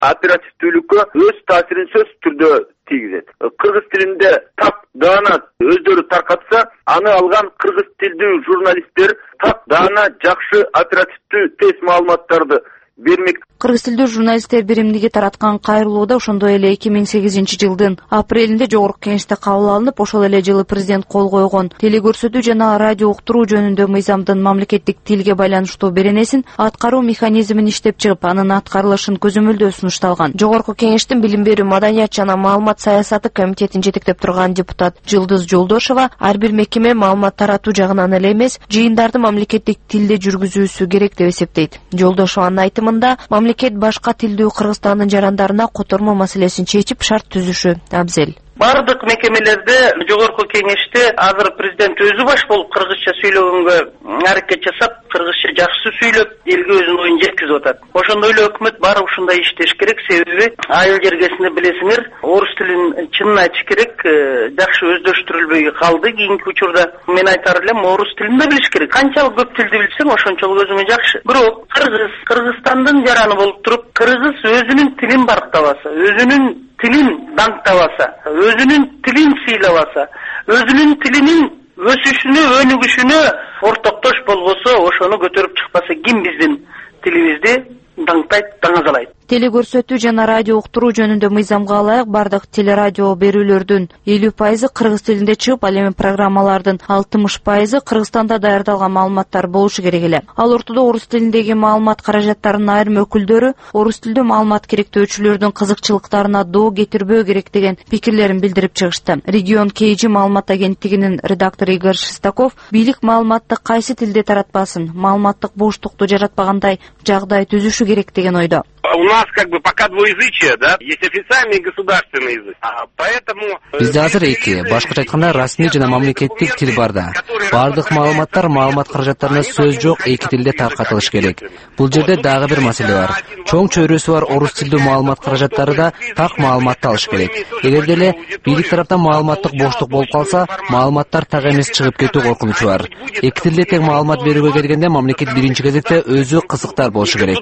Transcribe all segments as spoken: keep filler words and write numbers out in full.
оперативдүүлүккө өз таасирин сөзсүз түрдө тийгизет. Кыргыз тилинде так даана өздөрү таркатса, аны алган кыргыз тилдүү журналисттер так даана жакшы оперативдүү тез маалыматтарды бермек. Кыргыз тилдүү журналисттер биримдиги тараткан кайрылууда ошондой эле эки миң сегизинчи жылдын апрелинде жогорку кеңеште кабыл алынып, ошол эле жылы президент кол койгон телекөрсөтүү жана радио уктуруу жөнүндө мыйзамдын мамлекеттик тилге байланыштуу беренесин аткаруу механизмин иштеп чыгып, анын аткарылышын көзөмөлдөө сунушталган. Жогорку кеңештин билим берүү, маданият жана маалымат саясаты комитетин жетектеп турган депутат Жылдыз Жолдошова ар бир мекеме маалымат таратуу жагынан эле эмес, жыйындарды мамлекеттик тилде жүргүзүүсү керек деп эсептейт. Жолдошованын айтымында, мамлекет башка тилдүү Кыргызстандын жарандарына котормо маселесин чечип, шарт түзүшү абзел. Бардык мекемелерде, жогорку кеңеште азыр президент өзү баш болуп кыргызча сүйлөгөнгө аракет жасап, кыргызча жакшы сүйлөп, элге өзүнүн оюн жеткизип атат. Ошондой эле өкмөт баары ушундай иштеш керек, себеби айыл жергесинде билесиңер, орус тилин чынын айтыш керек, жакшы өздөштүрүлбөй калды. Кийинки учурда мен айтар элем, орус тилин да билиш керек. Канчалык көп тилди билсең, ошончолук өзүңө жакшы. Бирок кыргыз Кыргызстандын жараны болуп туруп, кыргыз өзүнүн тилин барктабаса, өзүнүн тилин даңктабаса, өзүнүн тилин сыйлабаса, өзүнүн тилинин өсүшүнө, өнүгүшүнө ортоктош болбосо, ошону көтөрүп чыкпаса, ким биздин тилибизди даңктайт, даңазалайт? Телекөрсөтүү жана радио уктуруу жөнүндө мыйзамга ылайык бардык телерадио берүүлөрдүн элүү пайызы кыргыз тилинде чыгып, ал эми программалардын алтымыш пайызы Кыргызстанда даярдалган маалыматтар болушу керек эле. Ал ортодо орус тилиндеги маалымат каражаттарынын айрым өкүлдөрү орус тилдүү маалымат керектөөчүлөрдүн кызыкчылыктарына доо кетирбөө керек деген пикирлерин билдирип чыгышты. Регион кей жи маалымат агенттигинин редактору Игорь Шестаков бийлик маалыматты кайсы тилде таратпасын, маалыматтык боштукту жаратпагандай жагдай түзүшү керек деген ойдо. У нас как бы пока двуязычие, да, есть официальный и государственный язык. А поэтому бизде азыр эки, башкача айтканда расмий жана мамлекеттик тил бар да. Бардык маалыматтар, маалымат каражаттарына сөз жок эки тилде таркатылыш керек. Бул жерде дагы бир маселе бар. Чоң чөйрөсү бар орус тилдүү маалымат каражаттары да так маалыматты алыш керек. Эгер деле бийлик тараптан маалыматтык боштук болуп калса, маалыматтар так эмес чыгып кетүү коркунучу бар. Эки тилде тең маалымат берүүгө келгенде мамлекет биринчи кезекте өзү кызыктар болушу керек.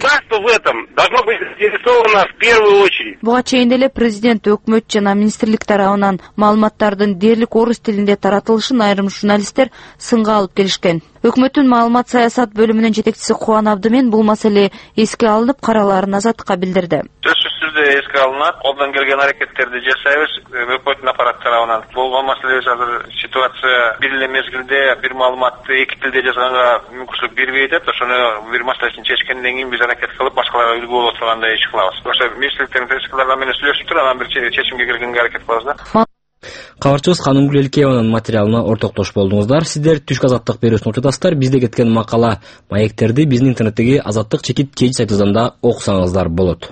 Буга чейин эле президент өкмөт жана министрлик тарабынан маалыматтардын дээрлик орус тилинде таратылышын айрым журналисттер сынга алып келишкен. Өкмөттүн маалымат саясат бөлүмүнүн жетекчиси Кубан Абдымен бул маселе эске алынып, каралаарын Азаттыкка билдирди. Сөзсүз түрдө эске алынат, колдон келген аракеттерди жасайбыз өкмөттүн аппарат тарабынан. Болгон маселе азыр ситуация бир эле мезгилде бир маалыматты эки тилде жазганга мүмкүнчүлүк бербей атат. Ошону бир маселесин чечкенден кийин биз аракет кылып башкаларга үлгү боло тургандай иш кылабыз. Ошо министрликтердин тескилары менен сүйлөшүп туруп, анан бир чечимге келгенге аракет кылабыз да. Кабарчыбыз Канымгүл Элкееванын материалына ортоктош болдуңуздар. Сиздер түшкү азаттык берүүсүн учурдасыздар. Бизде кеткен макала, маектерди биздин интернеттеги азаттык чекит кей сайтыбыздан да окусаңыздар болот.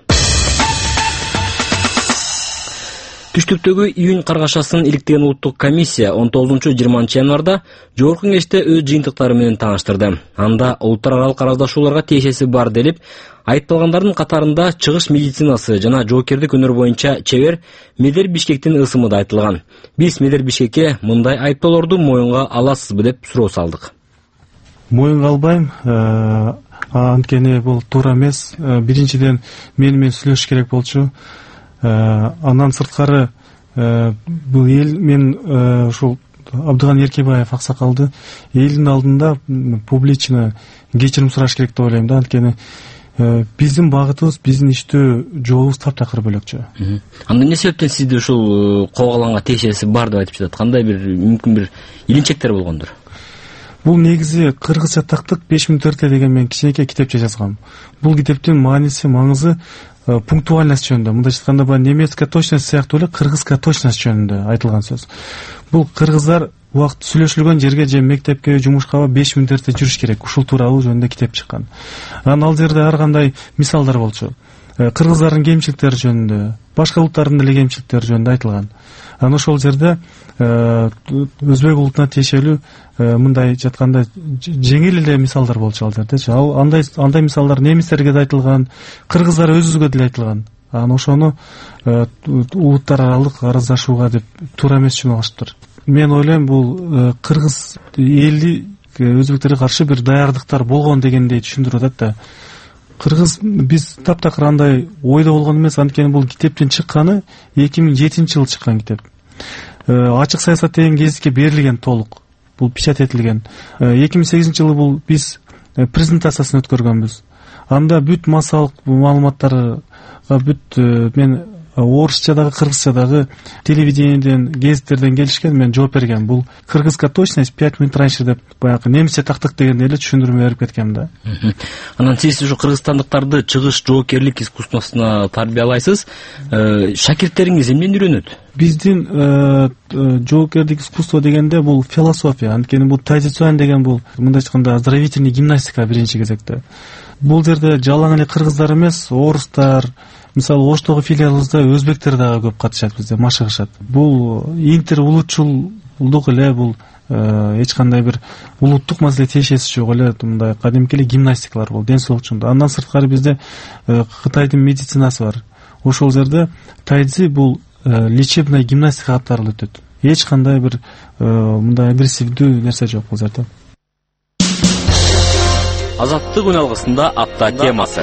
Түштүктөгү июнь каргашасын иликтеген улуттук комиссия он тогузунчу жыйырманчы январда жогорку кеңеште өз жыйынтыктары менен тааныштырды. Анда улуттар аралык араздашууларга тиешеси бар делип, айыпталгандардын катарында чыгыш медицинасы жана жоокердик өнөр боюнча чебер Медер Бишкектин ысымы да айтылган. Биз Медер Бишкекке мындай айыптоолорду моюнга аласызбы деп суроо салдык. Моюнга албайм, анткени бул туура эмес. Биринчиден мен менен сүйлөшүш керек болчу. Андан сырткары бул эл мен ушул Абдыган Эркебаев аксакалды элдин алдында публично кечирим сураш керек деп ойлойм да, анткени биздин багытыбыз, биздин иштөө жолубуз таптакыр бөлөкчө. Анда эмне себептен сизде ушул когаланга тиешеси бар деп айтып жатат? Кандай бир мүмкүн бир илинчектер болгондур? Бул негизи кыргызча тактык беш миң төрт деген мен кичинекей китепче жазгам. Бул китептин мааниси, маңызы пунктуальность жөнүндө, мындайча айтканда баягы немецкая точность сыяктуу эле кыргызская точность жөнүндө айтылган сөз. Бул кыргыздар убакыт сүйлөшүлгөн жерге же мектепке, жумушка беш миң төртте жүрүш керек. Ушул тууралуу жөнүндө китеп чыккан. Анан ал жерде ар кандай мисалдар болчу. Кыргыздардын кемчиликтери жөнүндө, башка улуттардын деле кемчиликтери жөнүндө айтылган. Анан ошол жерде өзбек улутуна тиешелүү мындай жатканда жеңил эле мисалдар болчу ал жердечи. Ал андай андай мисалдар немистерге да айтылган, кыргыздар өзүбүзгө деле айтылган. Анан ошону улуттар аралык араздашууга деп туура эмес үчүн алышыптыр. Мен ойлойм, бул кыргыз эли өзбектерге каршы бир даярдыктар болгон дегендей түшүндүрүп атат да. Кыргыз биз таптакыр андай ойдо болгон эмес, анткени бул китептин чыкканы эки миң жетинчи жылы чыккан китеп. Ачык саясат деген гезитке берилген толук. Бул печать этилген. эки миң сегизинчи жылы бул биз презентациясын өткөргөнбүз. Анда бүт массалык маалыматтарга бүт мен орусчадагы, кыргызчадагы телевидениеден, гезиттерден келишкен, мен жооп бергем. Бул кыргызская точность пять минут раньше деп баягы немисче тактык дегенде эле түшүндүрмө берип кеткем да. Анан сиз ушу кыргызстандыктарды чыгыш жоокерлик искусствосуна тарбиялайсыз. Шакирттериңиз эмнеден үйрөнөт? Биздин жоокерлик искусство дегенде бул философия. Анткени бул традицион деген бул мындай айтканда оздоровительный гимнастика биринчи кезекте. Бул жерде жалаң эле кыргыздар эмес, орустар, мисалы Оштогу филиалыбызда өзбектер дагы көп катышат, бизде машыгышат. Бул интер улутчулдук эле, бул эч кандай бир улуттук маселе тиешеси жок эле, мындай кадимки эле гимнастикалар бул, ден соолук үчүн. Андан сырткары бизде Кытайдын медицинасы бар. Ошол жерде тайцзи бул лечебная гимнастика катары өтөт. Эч кандай бир мындай агрессивдүү нерсе жок бул жерде. Азаттык үналгысында апта темасы.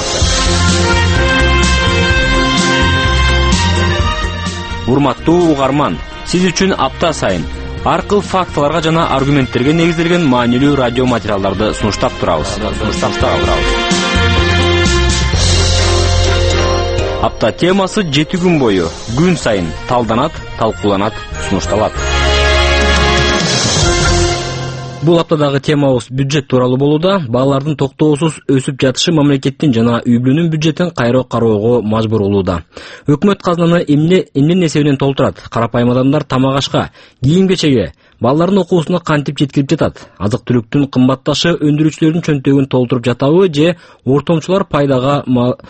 Урматтуу угарман, сиз үчүн апта сайын ар кыл фактыларга жана аргументтерге негизделген маанилүү радио материалдарды сунуштап турабыз. Апта темасы жети күн бою күн сайын талданат, талкууланат, сунушталат. Бул аптадагы темабыз бюджет тууралуу болууда. Балалардын токтоосуз өсүп жатышы мамлекеттин жана үй-бүлөнүн бюджетин кайра кароого мажбур болууда. Өкмөт казнаны эмне эмненин эсебинен толтурат? Карапайым адамдар тамак ашка, кийим-кечеге, балалардын окуусуна кантип жеткирип жатат? Азык-түлүктүн кымбатташы өндүрүүчүлөрдүн чөнтөгүн толтуруп жатабы же ортомчулар пайдага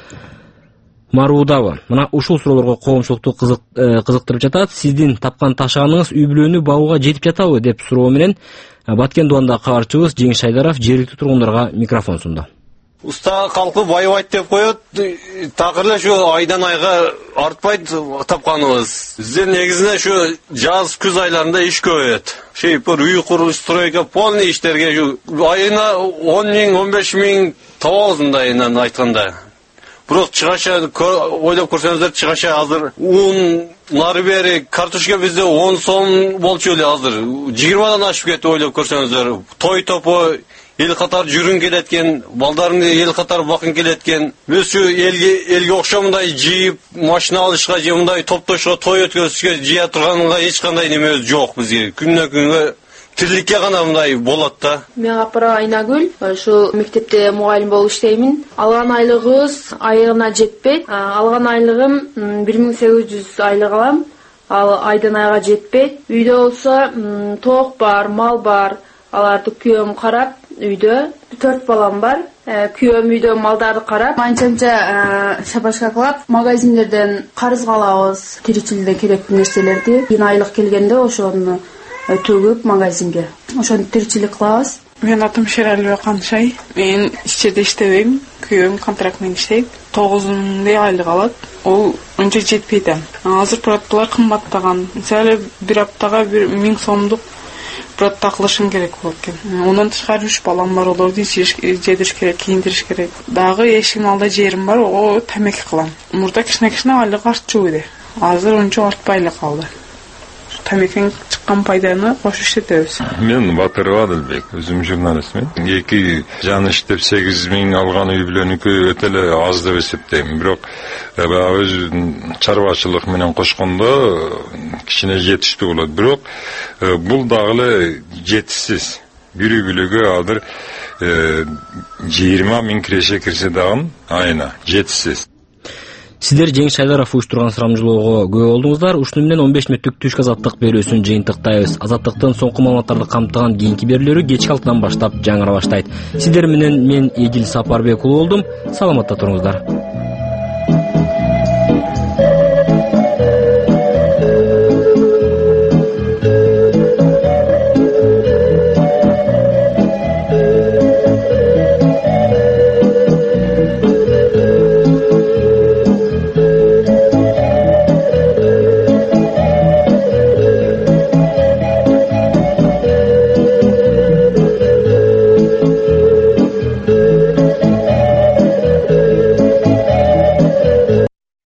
маруудабы? Мына ушул суроолорго коомчулукту кызыктырып жатат. Сиздин тапкан ташыгаңыз үй-бүлөнү багууга жетип жатабы деп суроо менен Баткен Дуандагы кабарчыбыз Жеңиш Шайдаров жергиликтүү тургундарга микрофон сунду. Уста калкы байбайт деп коет, такыр эле ушу айдан айга артпайт тапканыбыз. Бизде негизинде ушу жаз күз айларында иш көбөйөт. Шейпер үй курулуш, стройка, полный иштерге айына он миң, он беш миң табабыз мындайынан айтканда. Бирок чыгаша ойлоп көрсөңүздөр, чыгаша азыр ун нары бери картошка бизде он сом болчу эле, азыр жыйырмадан ашып кетти ойлоп көрсөңүздөр. Той топо эл катар жүрүн келеткен, балдарын ел катар бакын келеткен. Биз ушу элге элге окшомундай жыйып, машина алышка же мындай топтошко, той өткөзүшкө жыя турганга эч кандай немебиз жок бизге. Күннөн күнгө тирликке гана мындай болот да. Мен апара Айнагүл, ошол мектепте мугалим болуп иштеймин. Алган айлыгыбыз айына жетпейт. Алган айлыгым бир миң сегиз жүз айлык алам. Ал айдан айга жетпейт. Үйдө болсо тоок бар, мал бар. Аларды күйөөм карап, үйдө төрт балам бар. Күйөөм үйдө малдарды карап, анчанча шабашка кылап, магазиндерден карыз алабыз. Тиричиликке керектүү нерселерди. Кийин айлык келгенде ошону төгүп магазинге. Ошону тиричилик кылабыз. Мен атым Шералбек Каншай. Мен ич жерде иштебейм. Күйөөм контракт менен иштейт. тогуз миңдей айлык алат. Ол унча жетпейт. Азыр продукталар кымбаттаган. Мисалы бир аптага бир миң сомдук продукт кылышым керек болот экен. Ондан тышкары үч балам бар, олорду жедириш керек, кийиндириш керек. Дагы эшигин алда жерим бар, о тамеки кылам. Мурда кичине-кичине айлык артчу иди. Азыр унча артпай эле калды. Тамекин чыккан пайданы кошуп иштетебиз. Мен Батыров Адылбек, өзүм журналистмин. Эки жан иштеп сегиз миң алган үй-бүлөнүкү өтө эле аз деп эсептейм. Бирок өз чарбачылык менен кошкондо кичине жетиштүү болот. Бирок бул дагы эле жетишсиз. Бир үй-бүлөгө азыр жыйырма миң киреше кирсе дагы айына жетишсиз. Сиздер Жеңиш Шайдаров уюштурган сурамжылоого күбө болдуңуздар. Ушуну менен он беш мүнөттүк түшкү азаттык берүүсүн жыйынтыктайбыз. Азаттыктын соңку маалыматтарды камтыган кийинки берүүлөрү кечки алтыдан баштап жаңыра баштайт. Сиздер менен мен Эдил Сапарбек уулу болдум. Саламатта туруңуздар.